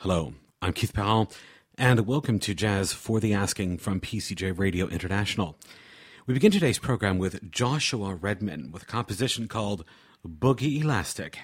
Hello, I'm Keith Powell, and welcome to Jazz for the Asking from PCJ Radio International. We begin today's program with Joshua Redman with a composition called Boogie Elastic.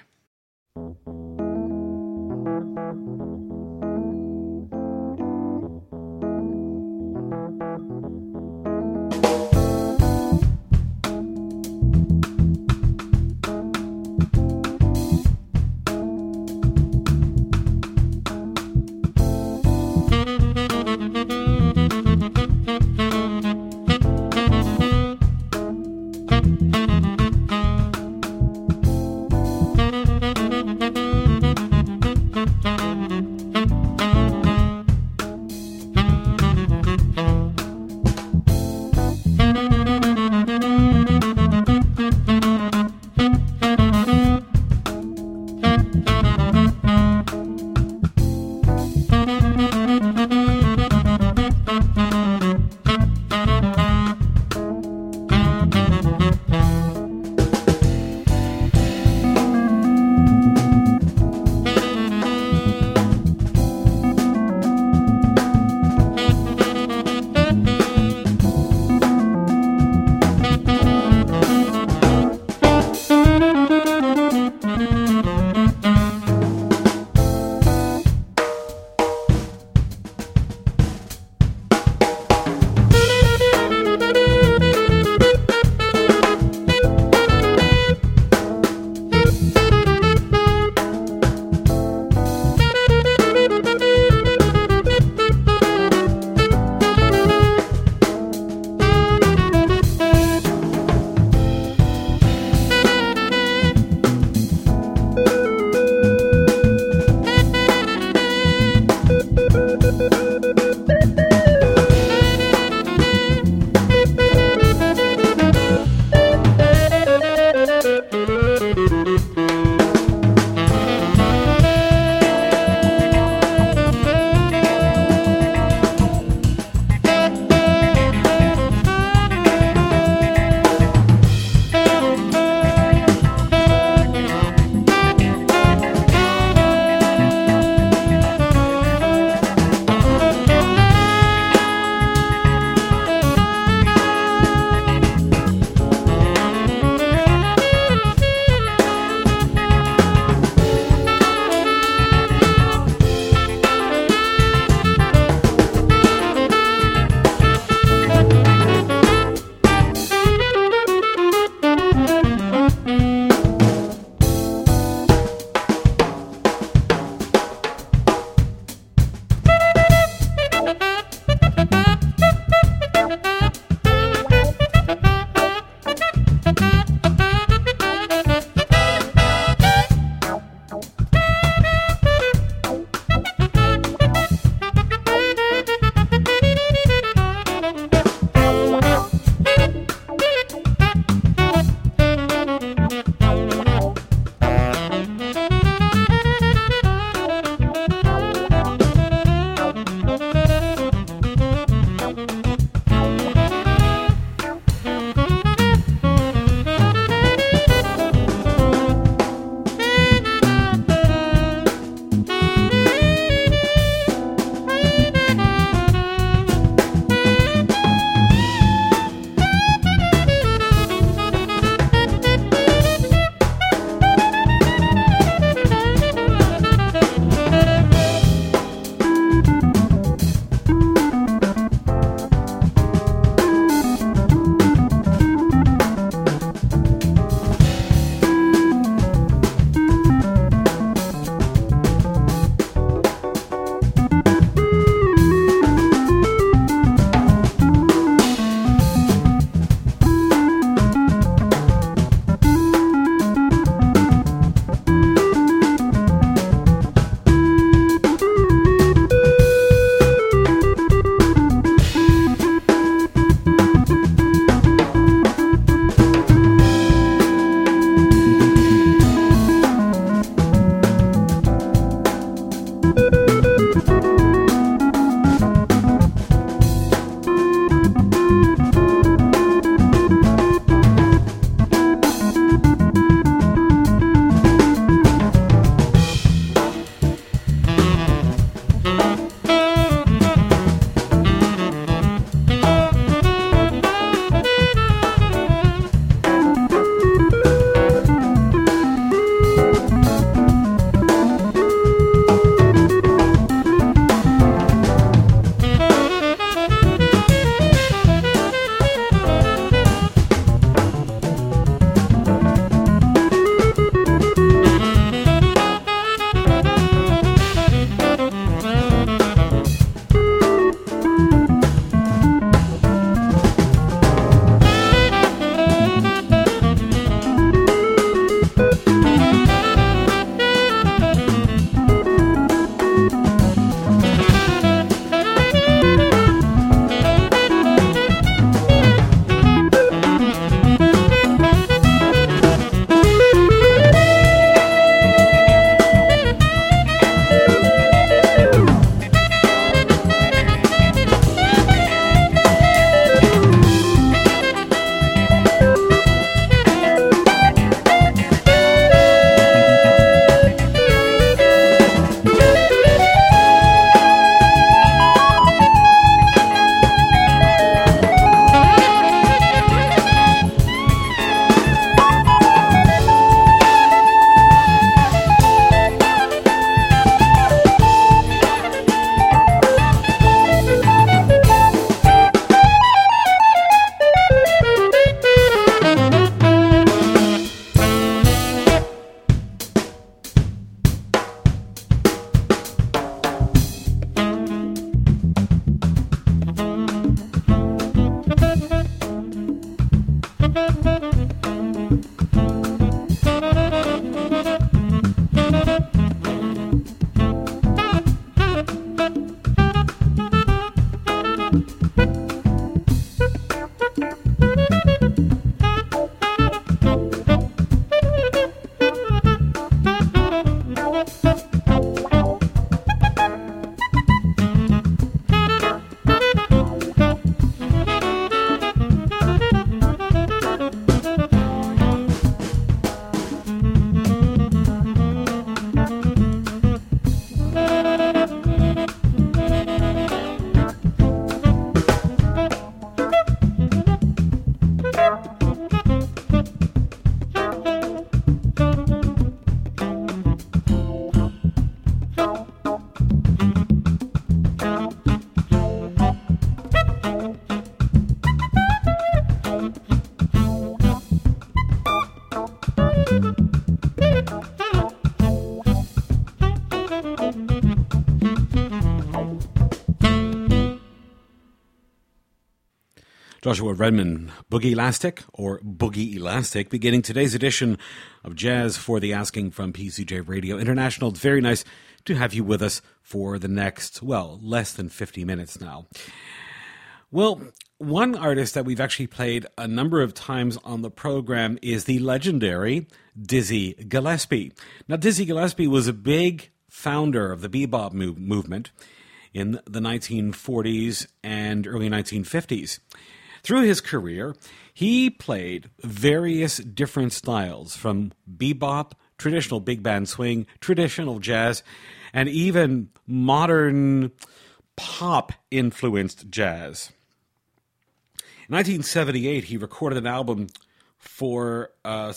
Joshua Redman, Boogie Elastic, or Boogie Elastic, beginning today's edition of Jazz for the Asking from PCJ Radio International. It's very nice to have you with us for the next, less than 50 minutes now. Well, one artist that we've actually played a number of times on the program is the legendary Dizzy Gillespie. Now, Dizzy Gillespie was a big founder of the bebop movement in the 1940s and early 1950s. Through his career, he played various different styles, from bebop, traditional big band swing, traditional jazz, and even modern pop-influenced jazz. In 1978, he recorded an album for,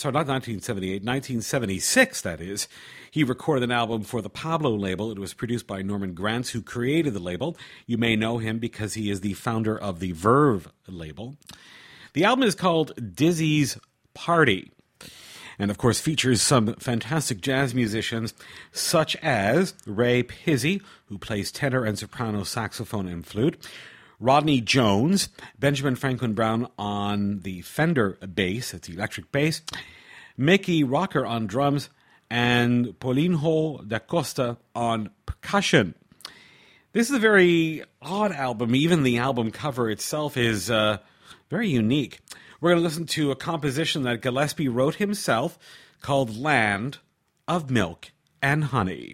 1976, that is. He recorded an album for the Pablo label. It was produced by Norman Granz, who created the label. You may know him because he is the founder of the Verve label. The album is called Dizzy's Party, and of course features some fantastic jazz musicians, such as Ray Pizzi, who plays tenor and soprano saxophone and flute, Rodney Jones, Benjamin Franklin Brown on the Fender bass, it's the electric bass, Mickey Rocker on drums, and Paulinho da Costa on percussion. This is a very odd album. Even the album cover itself is very unique. We're going to listen to a composition that Gillespie wrote himself called Land of Milk and Honey.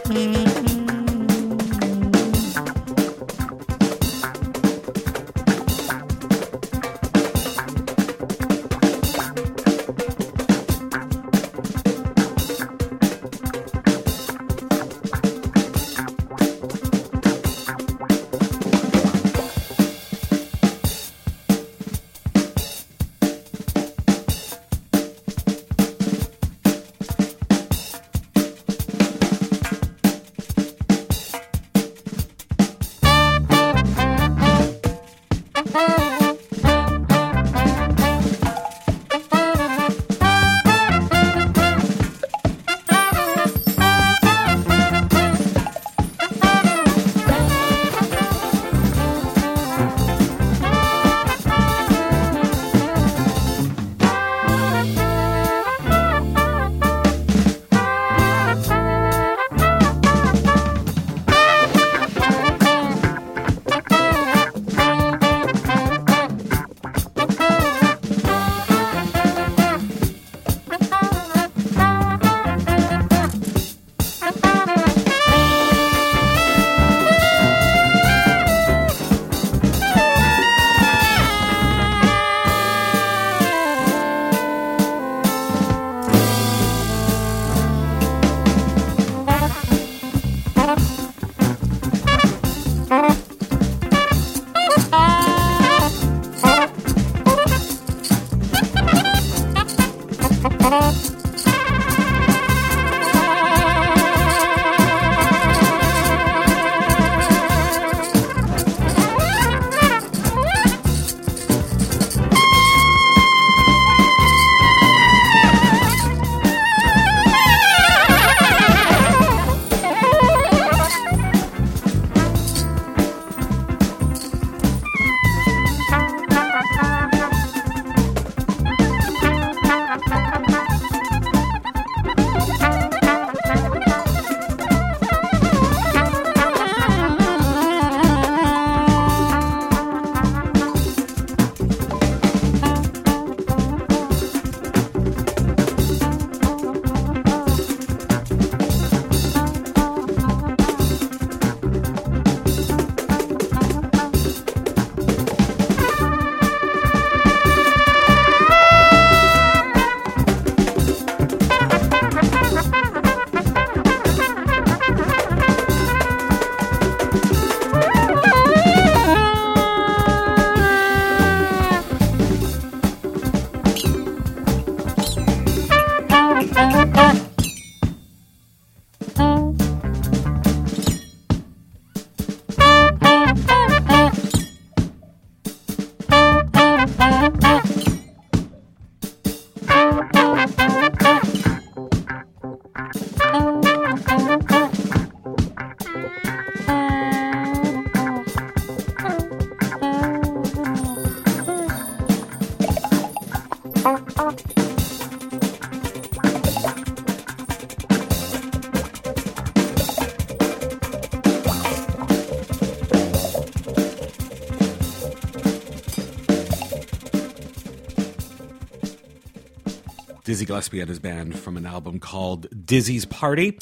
Dizzy Gillespie and his band from an album called Dizzy's Party,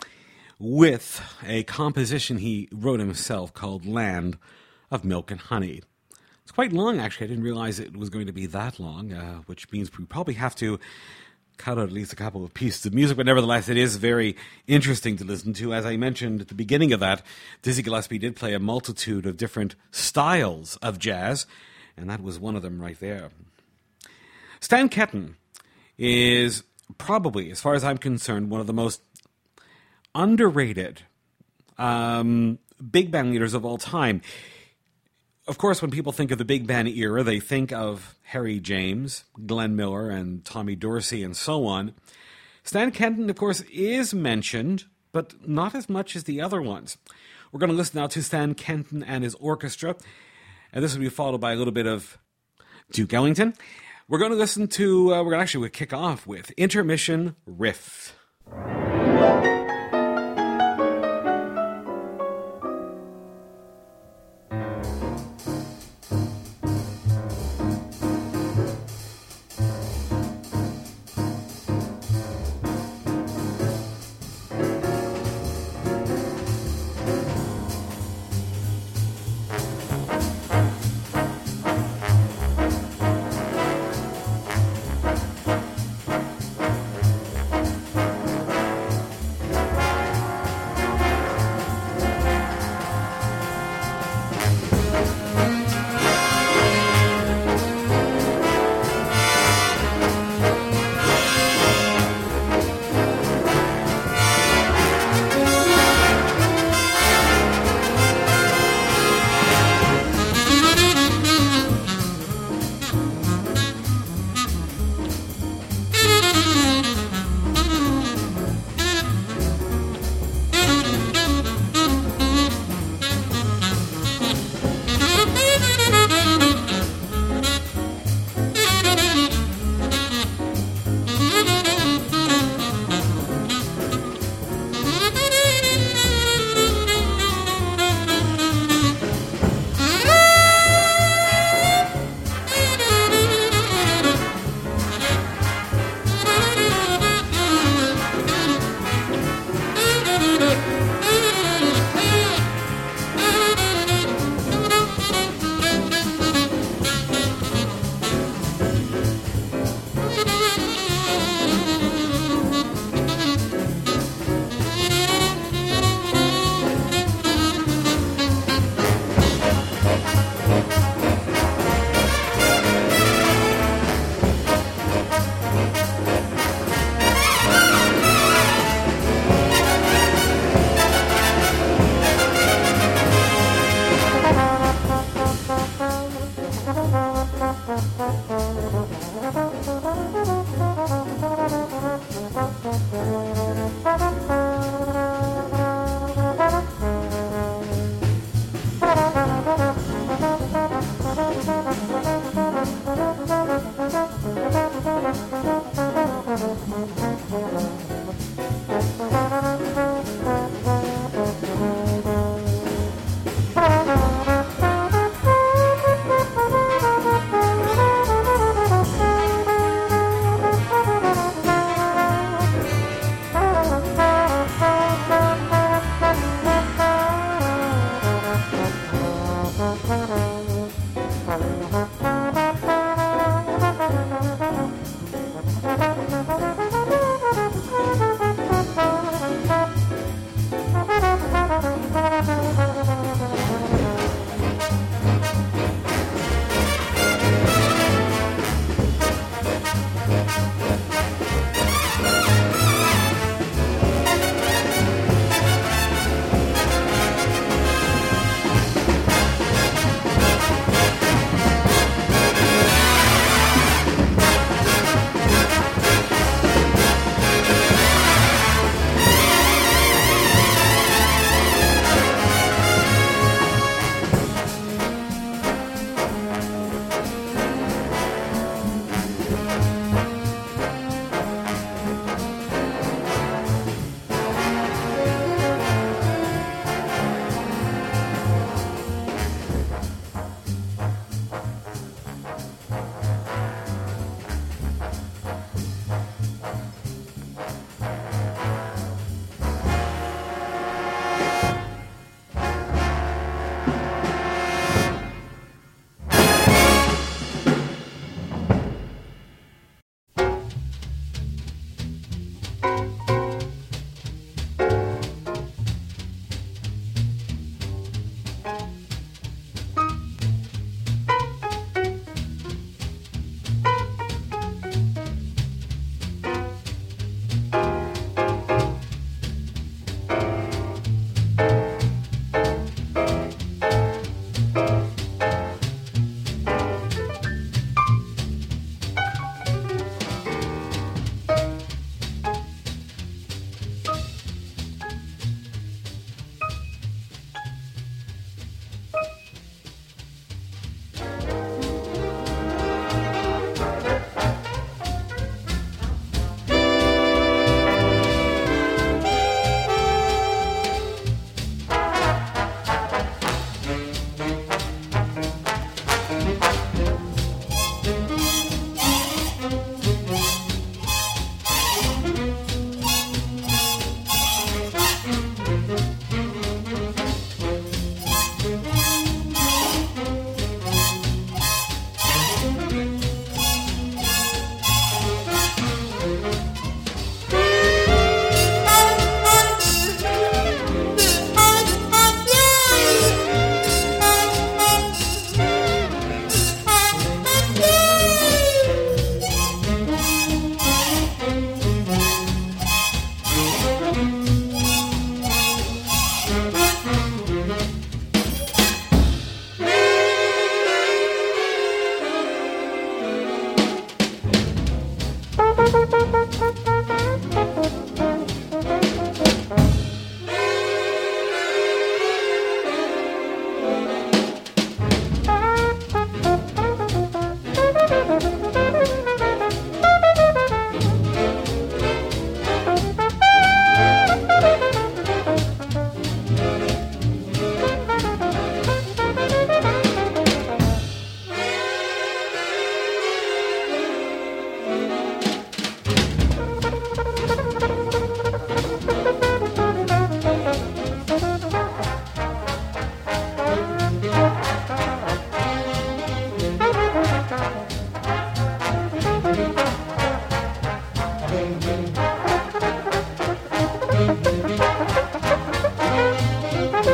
with a composition he wrote himself called Land of Milk and Honey. It's quite long, actually. I didn't realize it was going to be that long, which means we probably have to cut out at least a couple of pieces of music, but nevertheless, it is very interesting to listen to. As I mentioned at the beginning of that, Dizzy Gillespie did play a multitude of different styles of jazz, and that was one of them right there. Stan Kenton is probably, as far as I'm concerned, one of the most underrated big band leaders of all time. Of course, when people think of the big band era, they think of Harry James, Glenn Miller, and Tommy Dorsey, and so on. Stan Kenton, of course, is mentioned, but not as much as the other ones. We're going to listen now to Stan Kenton and his orchestra, and this will be followed by a little bit of Duke Ellington. We're going to listen to, we'll kick off with Intermission Riff.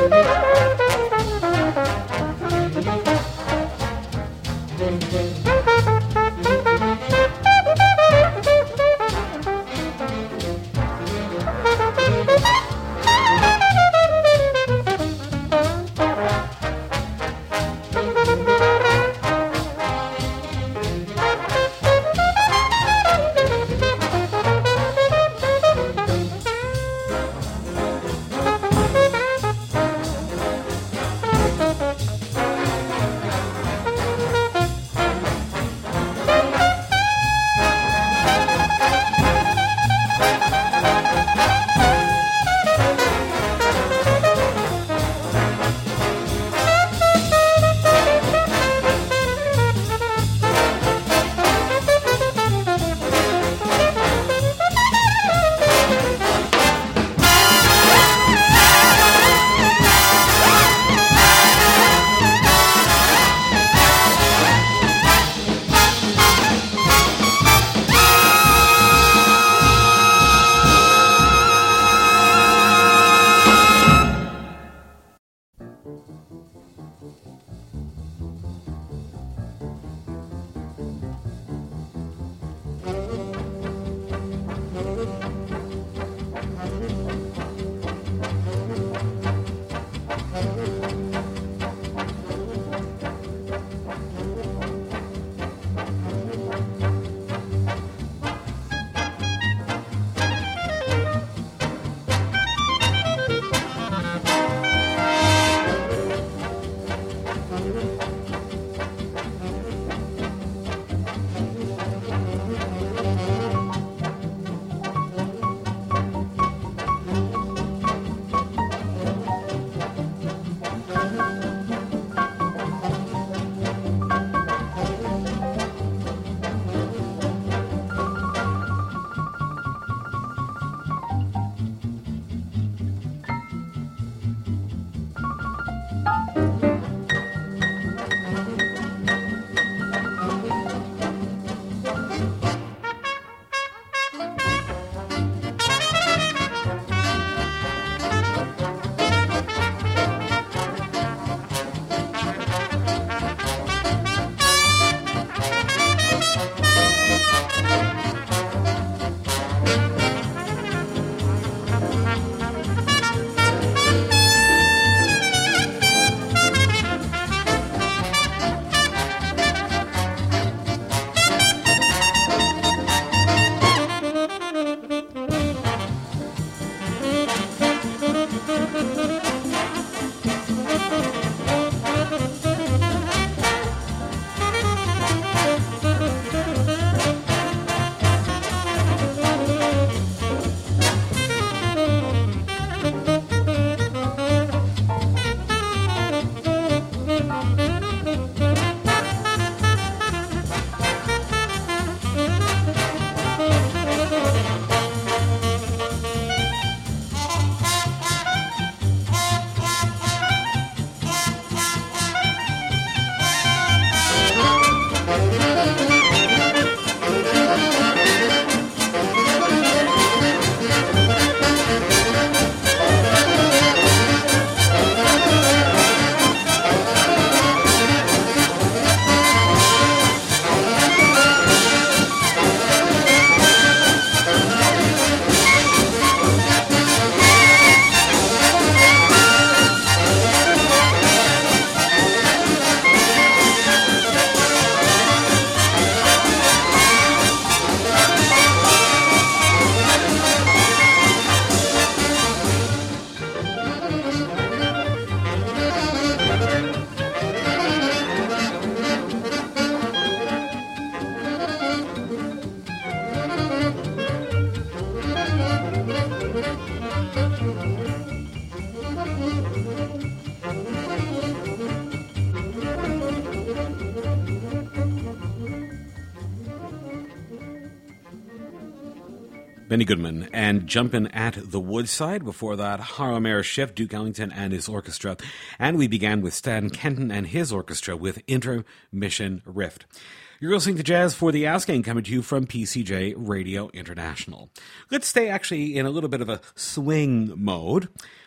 Benny Goodman and Jumpin' at the Woodside. Before that, Harlem Air Chef Duke Ellington and his orchestra. And we began with Stan Kenton and his orchestra with Intermission Rift. You're listening to Jazz for the Asking, coming to you from PCJ Radio International. Let's stay actually in a little bit of a swing mode.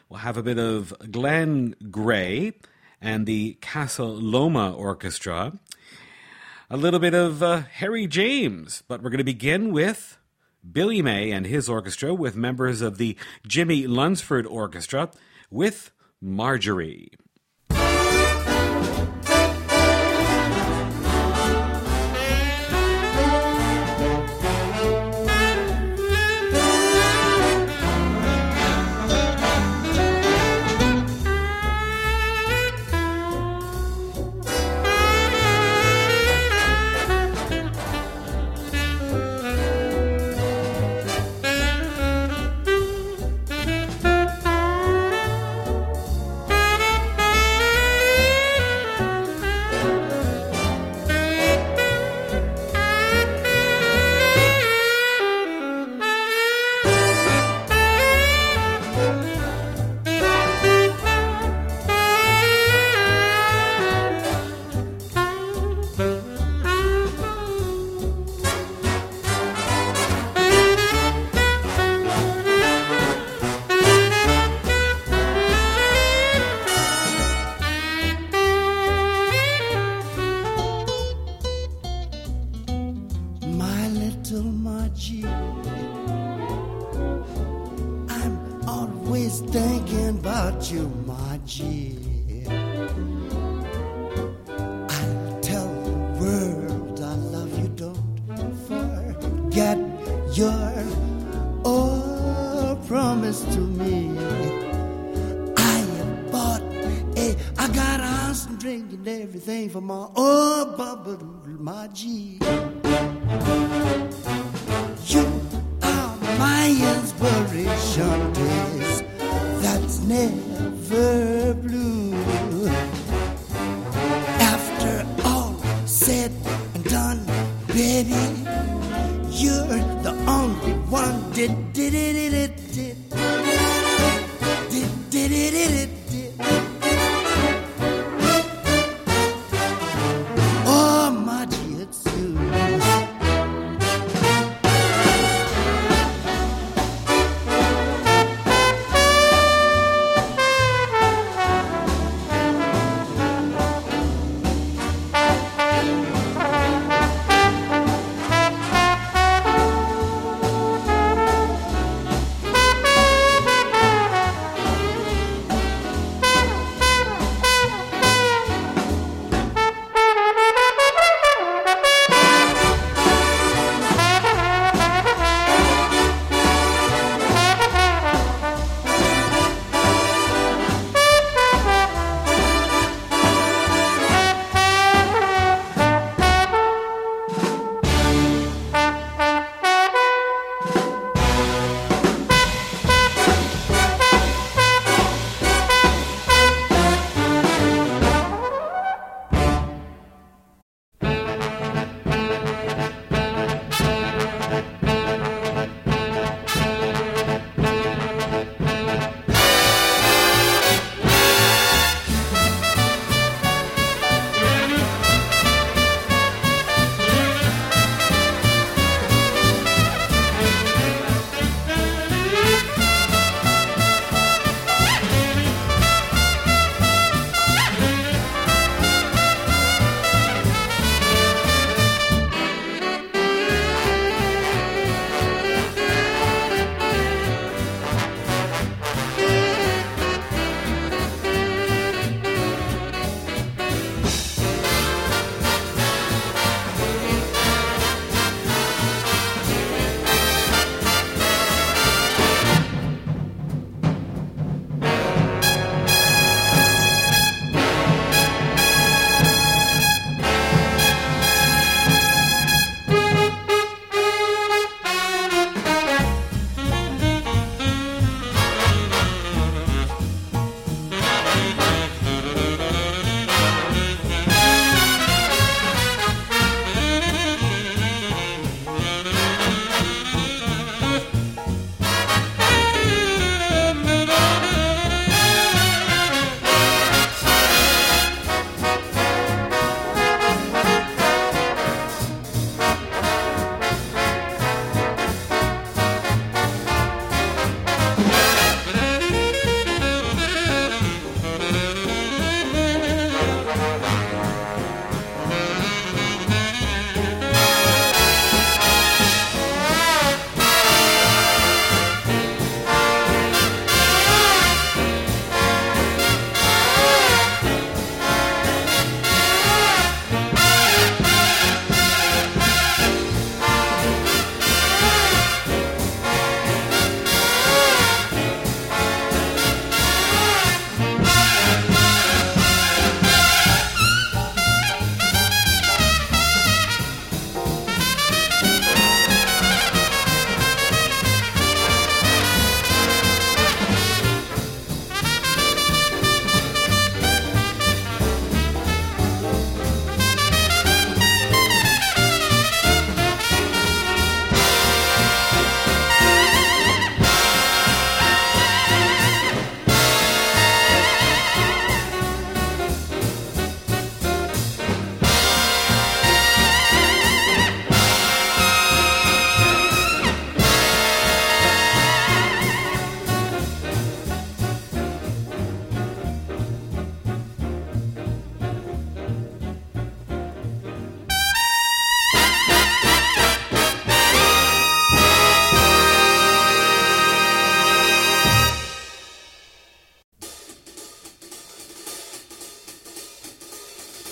We'll have a bit of Glenn Gray and the Casa Loma Orchestra. A little bit of Harry James, but we're going to begin with Billy May and his orchestra with members of the Jimmy Lunsford Orchestra with Marjorie.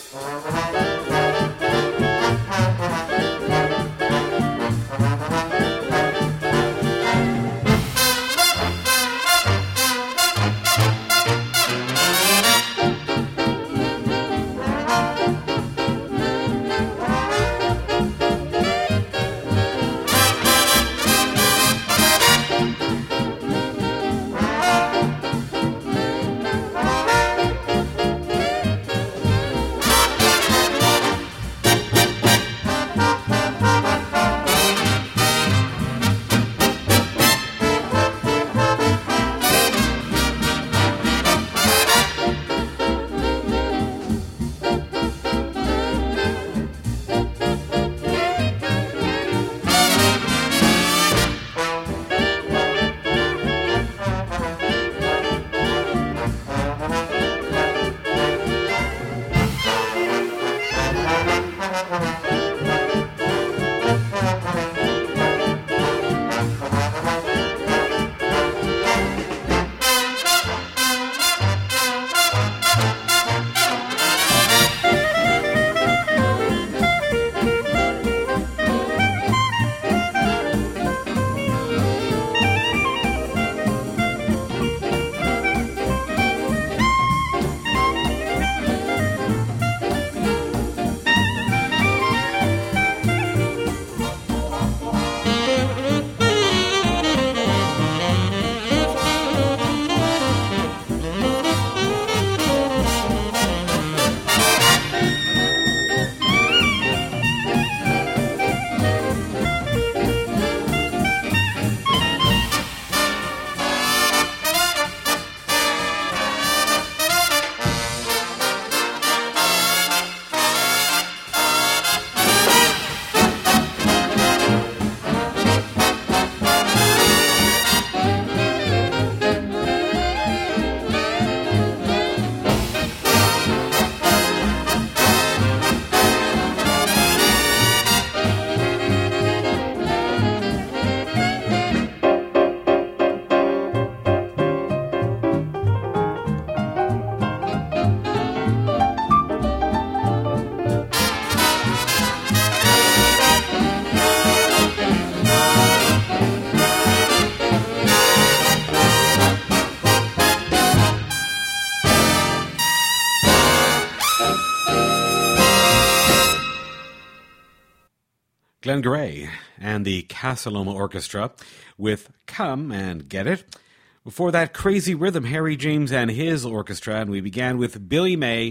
Glenn Gray and the Casa Loma Orchestra with Come and Get It. Before that, Crazy Rhythm, Harry James and his orchestra, and we began with Billy May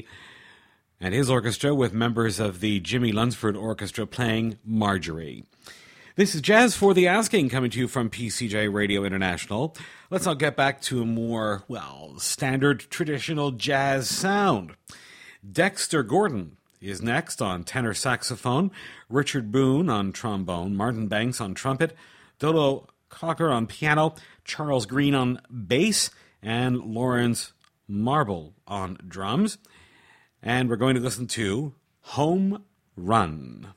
and his orchestra with members of the Jimmy Lunsford Orchestra playing Marjorie. This is Jazz for the Asking, coming to you from PCJ Radio International. Let's now get back to a more, standard traditional jazz sound. Dexter Gordon is next on tenor saxophone, Richard Boone on trombone, Martin Banks on trumpet, Dodo Cocker on piano, Charles Green on bass, and Lawrence Marble on drums. And we're going to listen to Home Run.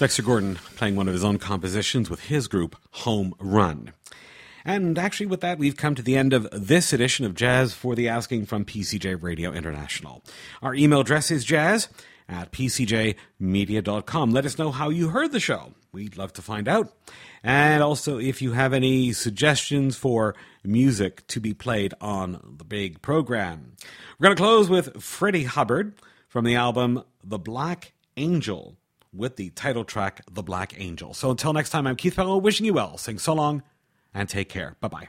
Dexter Gordon playing one of his own compositions with his group, Home Run. And actually with that, we've come to the end of this edition of Jazz for the Asking from PCJ Radio International. Our email address is jazz@pcjmedia.com. Let us know how you heard the show. We'd love to find out. And also, if you have any suggestions for music to be played on the big program. We're going to close with Freddie Hubbard from the album The Black Angel, with the title track, The Black Angel. So until next time, I'm Keith Fellow, wishing you well, saying so long, and take care. Bye-bye.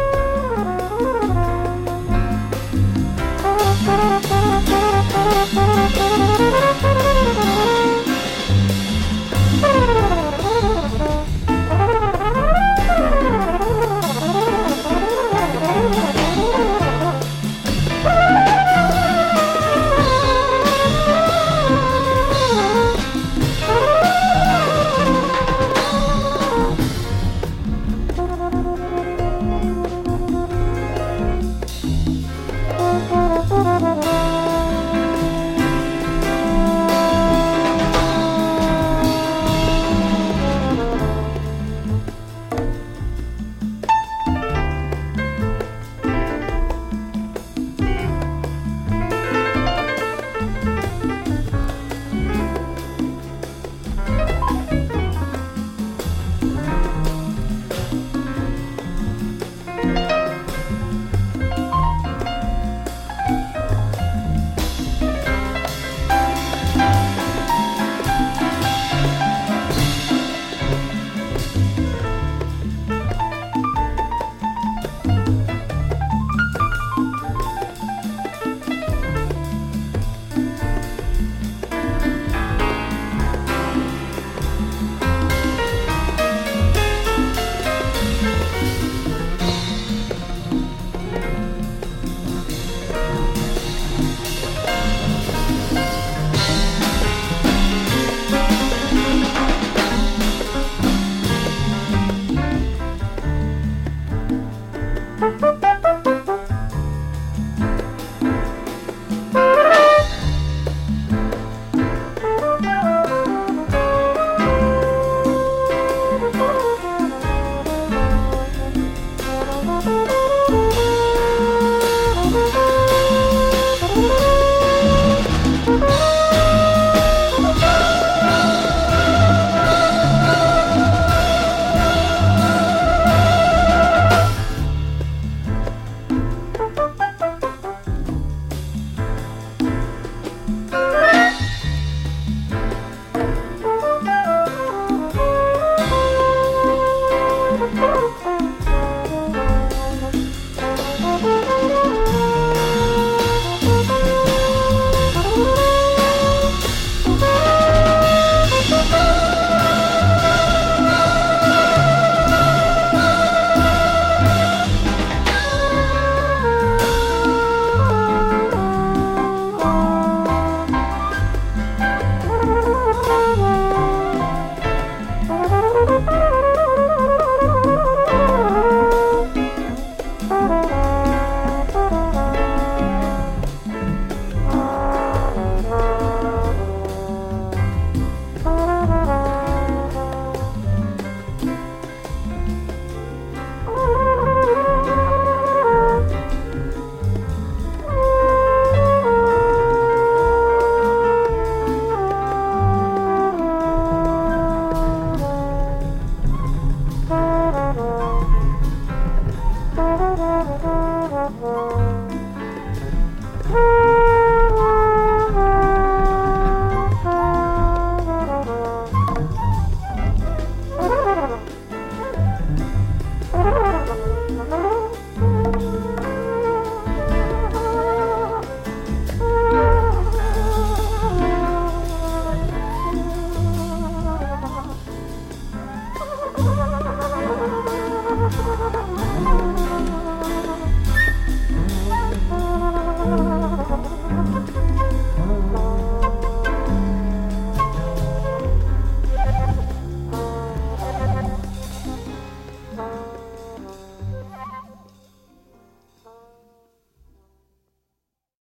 Thank you.